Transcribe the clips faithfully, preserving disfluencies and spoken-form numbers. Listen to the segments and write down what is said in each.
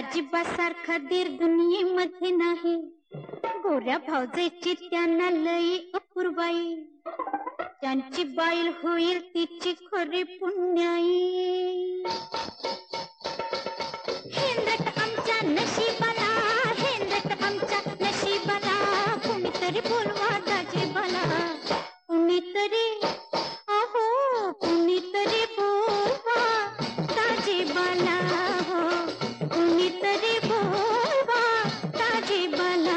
दाजीबासारखा दीर दुनियेमध्ये नाही, गोऱ्या भावजेची त्यांना लई अपूर्वाई, त्यांची बाईल होईल तिची खरी पुण्याई. हेंद्रट आमच्या नशिबाला, हेंद्रट आमच्या नशिबाला, कुणीतरी बोलवा दाजीबाला, कुणीतरी अहो कुणीतरी बोलवा दाजीबाला, हो कुणीतरी बोलवा दाजीबाला.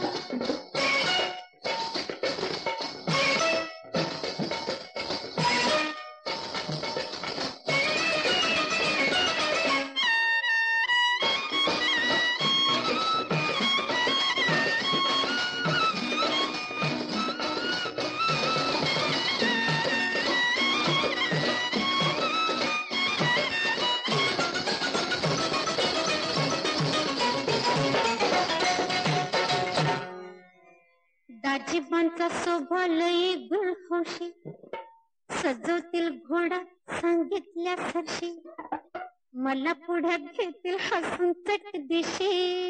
दाजीबांचा स्वभाव लई गुळहौशी, सजवतील घोडा सांगितल्या सरशी, मला पुढ्यात घेतील हसून चट दिशी.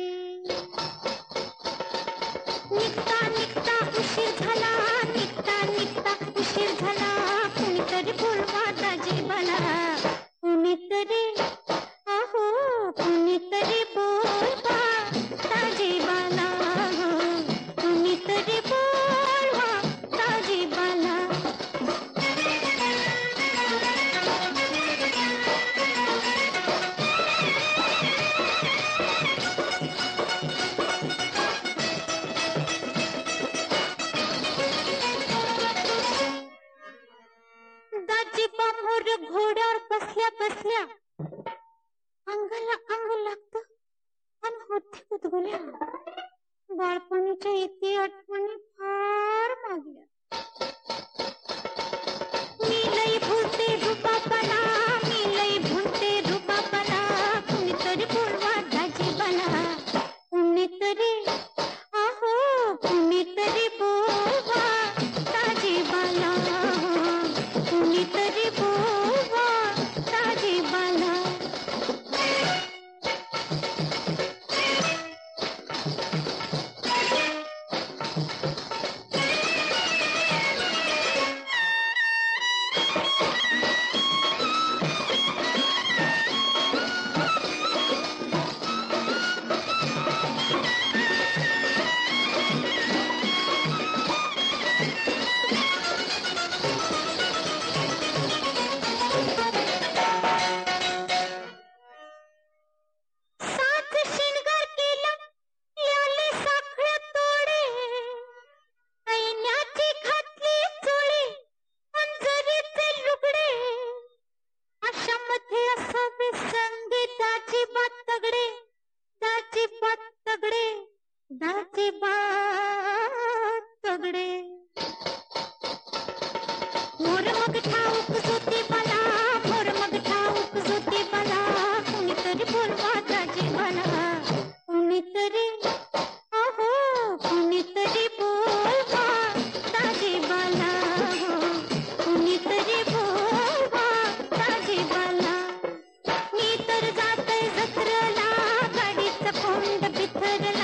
निघता निघता उशीर झाला, निघता निघता उशीर झाला, कुणीतरी बोलवा दाजीबाला, कुणीतरी अहो कुणीतरी बोलवा दाजीबाला, कुणीतरी बोलवा दाजीबाला. दाजीबा मोर घोड्यावर बसल्या बसल्या अंगाला अंग लागत आणि होते गुदगुल्या. बाळपणीच्या इथे आठवणी फार मागल्या, मी लई भुलते रुबाबाला, मी लई भुलते रुबाबाला, कुणीतरी बोलवा दाजीबाला, कुणीतरी अहो कुणीतरी बोलवा दाजीबाला, कुणीतरी बोलवा दाजीबाला. मी तर जाते जत्रेला, गाडीचं कोंड बिथरला.